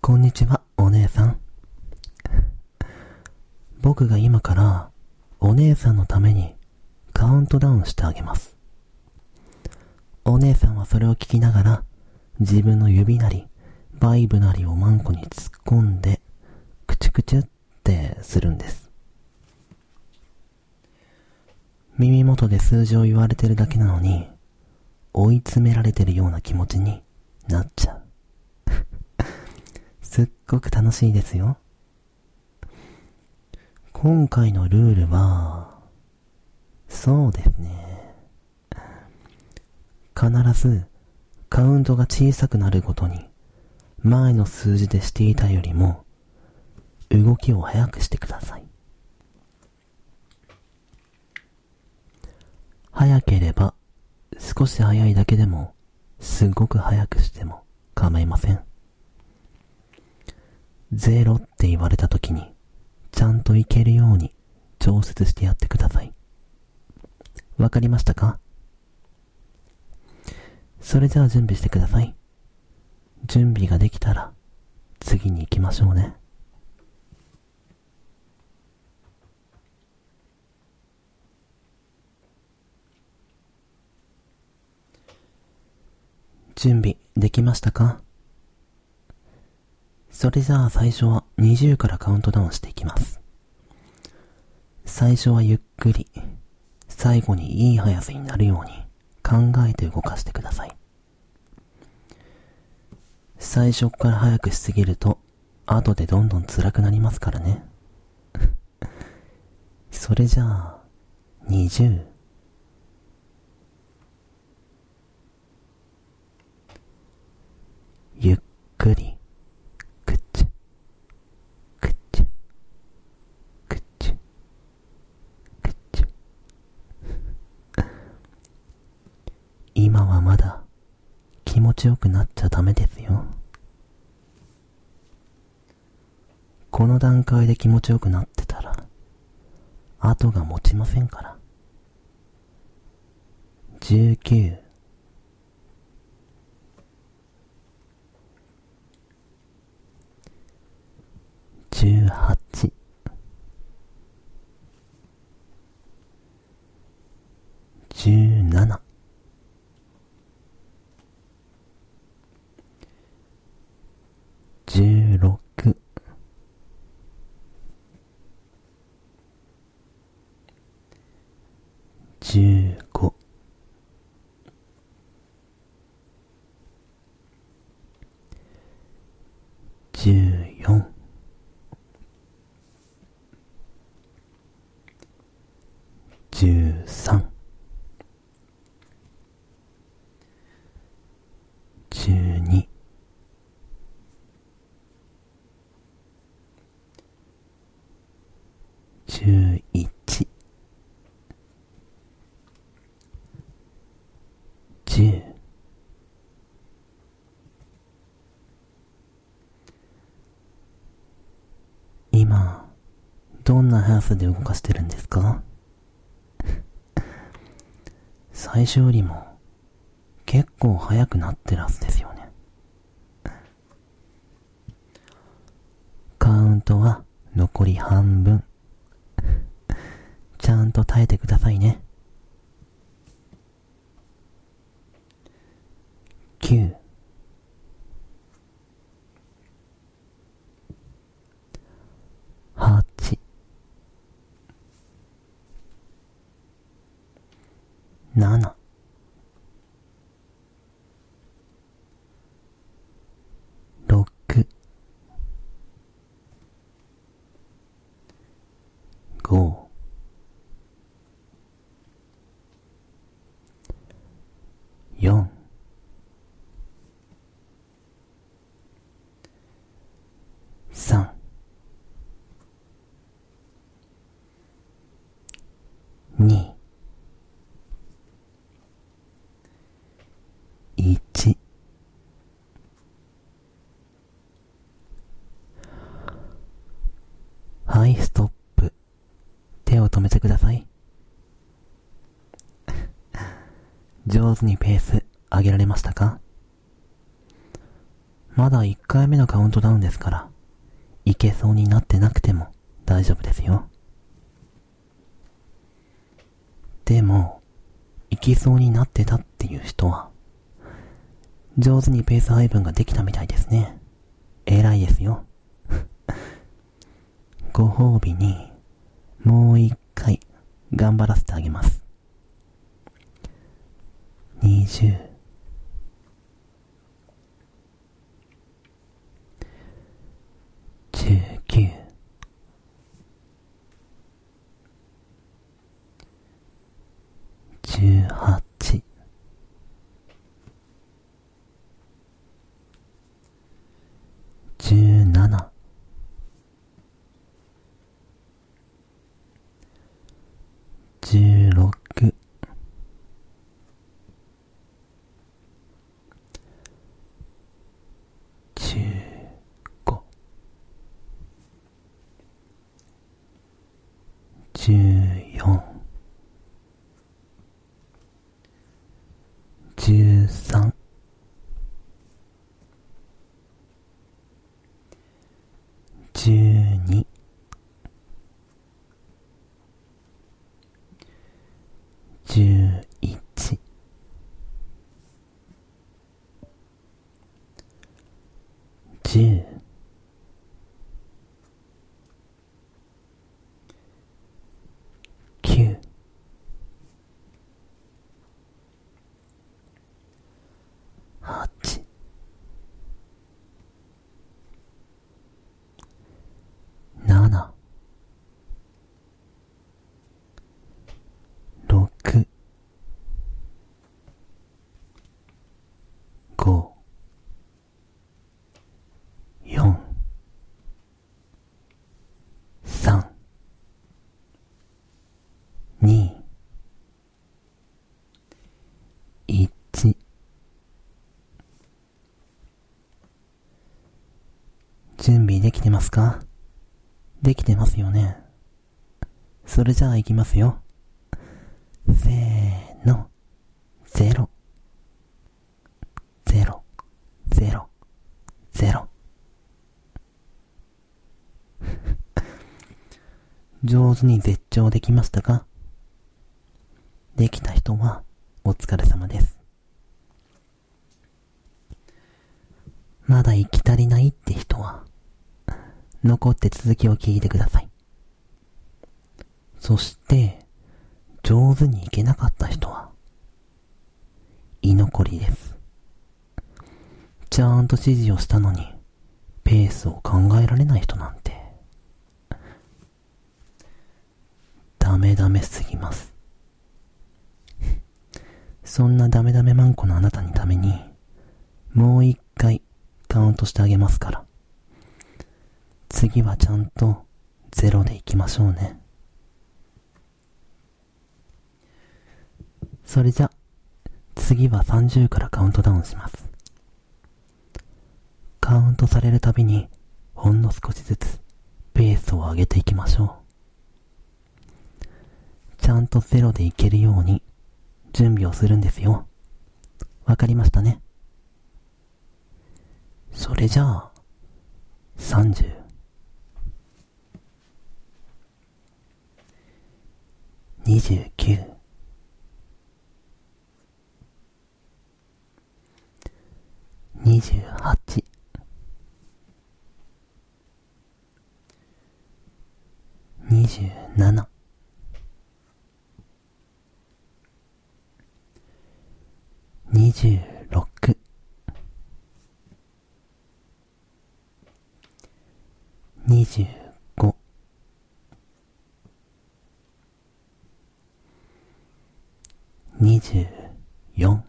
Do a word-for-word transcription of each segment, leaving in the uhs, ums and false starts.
こんにちは、お姉さん。僕が今からお姉さんのためにカウントダウンしてあげます。お姉さんはそれを聞きながら自分の指なりバイブなりをマンコに突っ込んでクチュクチュってするんです。耳元で数字を言われてるだけなのに追い詰められてるような気持ちになっちゃう。すっごく楽しいですよ。今回のルールは、そうですね。必ずカウントが小さくなるごとに、前の数字でしていたよりも、動きを速くしてください。早ければ、少し早いだけでも、すごく早くしても構いません。ゼロって言われたときに、ちゃんといけるように調節してやってください。わかりましたか？それじゃあ準備してください。準備ができたら、次に行きましょうね。準備できましたか？それじゃあ最初はにじゅうからカウントダウンしていきます。最初はゆっくり、最後にいい速さになるように考えて動かしてください。最初から速くしすぎると、後でどんどん辛くなりますからね。それじゃあ、にじゅう。ゆっくり。今はまだ気持ちよくなっちゃダメですよ。この段階で気持ちよくなってたら後が持ちませんから。じゅうきゅう、じゅうはち、じゅうなな、じゅうろく、じゅうご、じゅうよん、じゅうさん、じゅうに、じゅういち、じゅう、今どんな速さで動かしてるんですか？最初よりも結構速くなってるはずですよね。カウントは残り半分。ちゃんと耐えてくださいね。きゅう、はち、なな、ろく、ご、よん、さん、に、いち。はい、ストップ。手を止めてください。上手にペース上げられましたか？ まだいっかいめのカウントダウンですから、いけそうになってなくても大丈夫ですよ。でも、いきそうになってたっていう人は、上手にペース配分ができたみたいですね。偉いですよ。ご褒美に、もう一回、頑張らせてあげます。にじゅう、じゅうきゅう、じゅうはち、じゅうなな、じゅうろく、じゅうご、じゅうよん、じゅうさん、じゅうに、じゅういち、じゅう、きゅう、はち、なな、ろく、ご、よん、さん、に、いち。準備できてますか？できてますよね。それじゃあ行きますよ。せーの。ゼロ。ゼロ。ゼロ。ゼロ。上手に絶頂できましたか？できた人はお疲れ様です。まだ行き足りないって人は残って続きを聞いてください。そして上手に行けなかった人は居残りです。ちゃんと指示をしたのにペースを考えられない人なんてダメダメすぎます。そんなダメダメマンコのあなたにためにもう一回カウントしてあげますから、次はちゃんとゼロでいきましょうね。それじゃ次はさんじゅうからカウントダウンします。カウントされるたびにほんの少しずつペースを上げていきましょう。ちゃんとゼロでいけるように準備をするんですよ。わかりましたね。それじゃあさんじゅう、にじゅうきゅう、にじゅうはち、にじゅうなな、にじゅうろく、にじゅうご、にじゅうよん、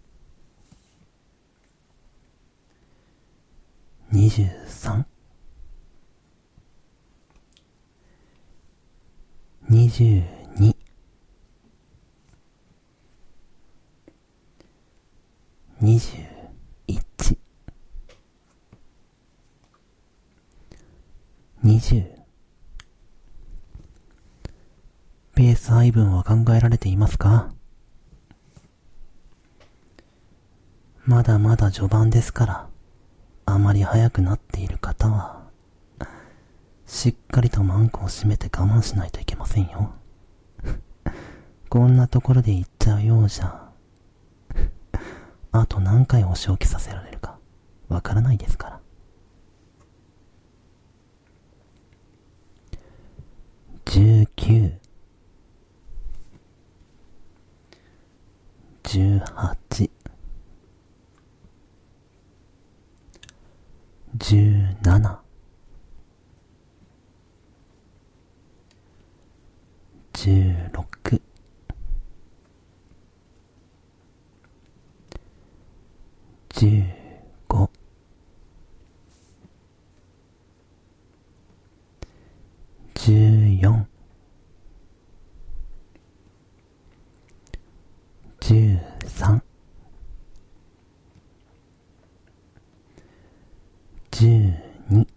にじゅうさん、にじゅうに、にじゅういち、にじゅう。ペース配分は考えられていますか？まだまだ序盤ですから、 あまり速くなっている方は、しっかりとマンコを閉めて我慢しないといけませんよ。こんなところで行っちゃうようじゃ、あと何回お仕置きさせられるかわからないですから。じゅうきゅう、じゅうはち、じゅうなな、じゅうろく、じゅうご、じゅうよん、じゅうさん、じゅうに、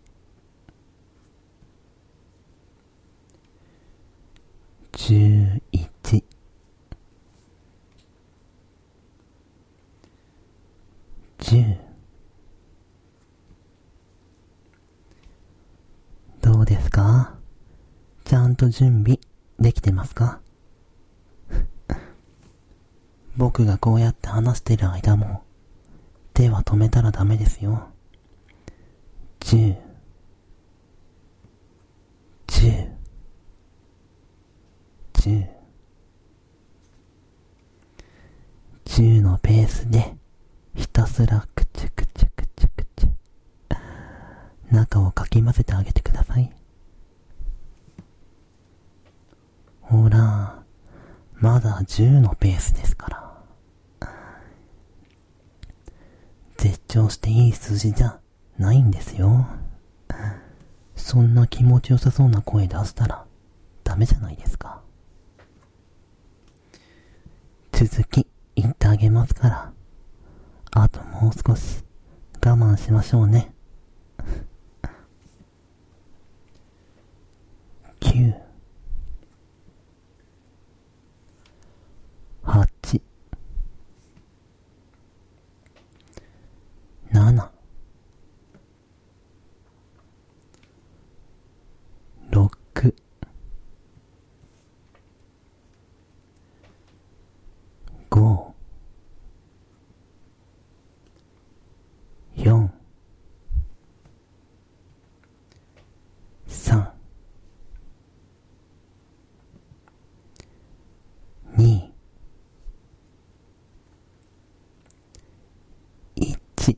じゅういち、じゅう。どうですか？ちゃんと準備できてますか？僕がこうやって話してる間も手は止めたらダメですよ。じゅう、じゅう、じゅう、じゅうのペースでひたすらくちゅくちゅくちゅくちゅ中をかき混ぜてあげてください。ほら、まだじゅうのペースですから。絶頂していい数字じゃないんですよ。そんな気持ちよさそうな声出したらダメじゃないですか。続き言ってあげますから、あともう少し我慢しましょうね。きゅう、はち、なな、ろく、ご、よん、さん、に、いち。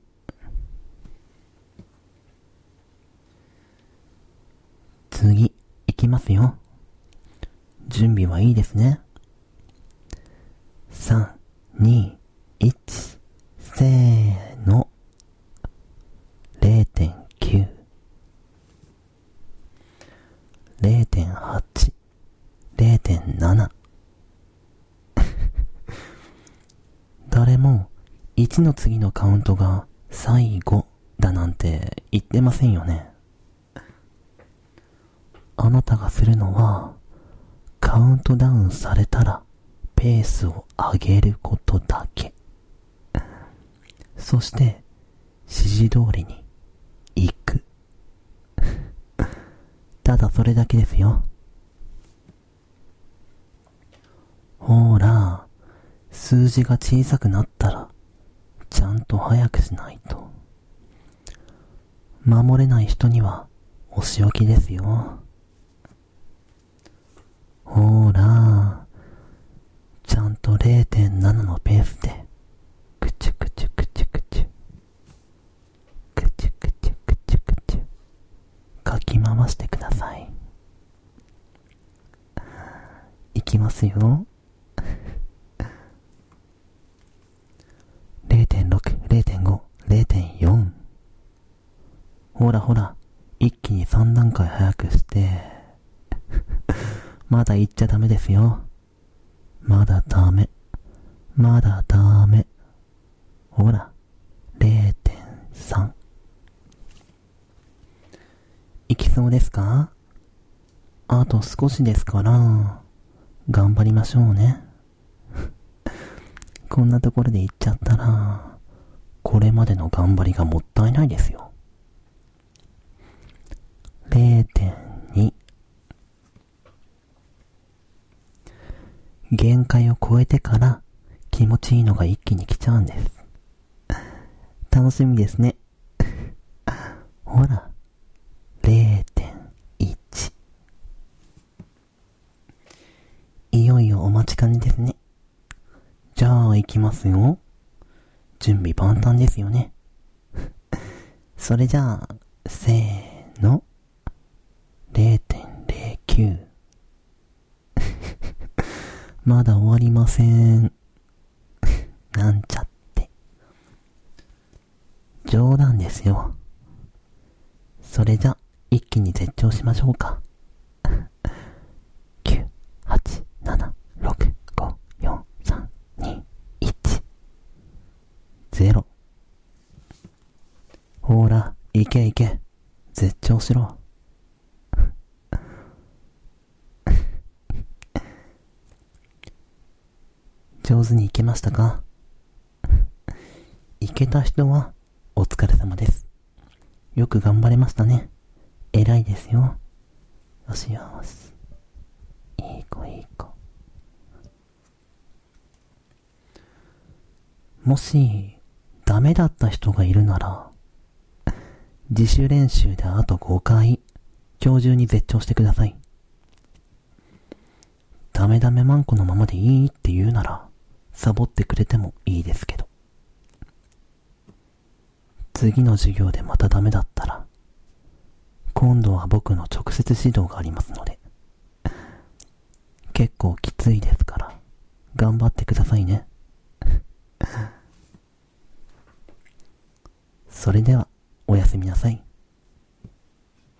次、いきますよ。準備はいいですね。さん、に、いち、せーの。れいてんきゅう、れいてんはち、れいてんなな。誰もいちの次のカウントが最後だなんて言ってませんよね。あなたがするのは、カウントダウンされたらペースを上げることだけ。そして指示通りに行く。ただそれだけですよ。ほーら、数字が小さくなったらちゃんと早くしないと。守れない人にはお仕置きですよ。ほーら、ちゃんと れいてんなな のペースでくちゅくちゅくちゅくちゅくちゅくちゅくちゅくちゅかき回してください。いきますよ。れいてんろく、れいてんご、れいてんよん。ほらほら、一気にさん段階早くしてまだ言っちゃダメですよ。まだダメ。まだダメ。ほら、れいてんさん。いきそうですか？あと少しですから、頑張りましょうね。こんなところで言っちゃったら、 これまでの頑張りがもったいないですよ。れいてんに 限界を超えてから気持ちいいのが一気に来ちゃうんです。楽しみですね。ほら れいてんいち いよいよお待ちかねですね。じゃあ行きますよ。準備万端ですよね。それじゃあせーの れいてんれいきゅう まだ終わりません。なんちゃって冗談ですよ。それじゃ一気に絶頂しましょうか。きゅう、はち、なな、ろく、ご、よん、さん、に、いち、ゼロ。ほら、いけいけ。絶頂しろ。上手にいけましたか？いけた人はお疲れ様です。よく頑張れましたね。偉いですよ。よしよし。いい子いい子。もしダメだった人がいるなら、自主練習であとごかい今日中に絶頂してください。ダメダメマンコのままでいいって言うならサボってくれてもいいですけど、次の授業でまたダメだったら今度は僕の直接指導がありますので、結構きついですから頑張ってくださいね。それではおやすみなさい。